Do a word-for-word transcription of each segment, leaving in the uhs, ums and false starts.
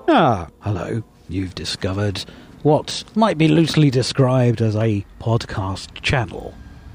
Ah, hello. You've discovered what might be loosely described as a podcast channel.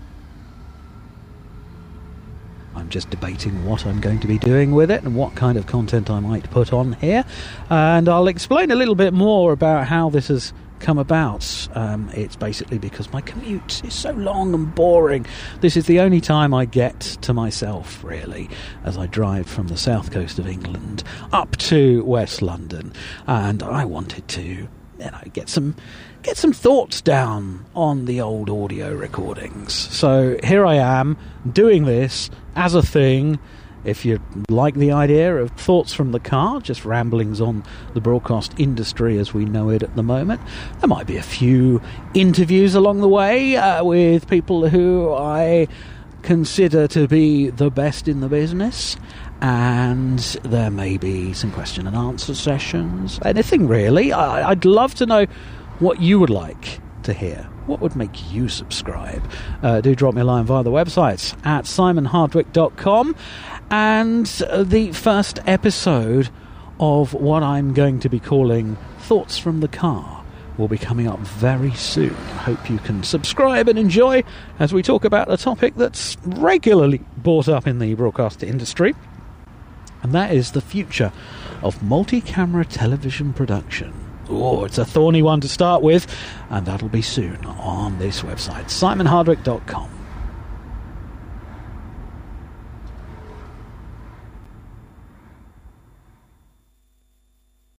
I'm just debating what I'm going to be doing with it and what kind of content I might put on here. And I'll explain a little bit more about how this has come about. Um, it's basically because my commute is so long and boring. This is the only time I get to myself, really, as I drive from the south coast of England up to West London. And I wanted to, you know, get some get some thoughts down on the old audio recordings. So here I am doing this as a thing. If you like the idea of thoughts from the car, just ramblings on the broadcast industry as we know it at the moment, there might be a few interviews along the way uh, with people who I consider to be the best in the business, and there may be some question and answer sessions, anything really. I, I'd love to know what you would like to hear. What would make you subscribe? Uh, do drop me a line via the website at simon hardwick dot com. And the first episode of what I'm going to be calling Thoughts from the Car will be coming up very soon. I hope you can subscribe and enjoy as we talk about a topic that's regularly brought up in the broadcast industry, and that is the future of multi-camera television production. Oh, it's a thorny one to start with, and that'll be soon on this website, simon hardwick dot com.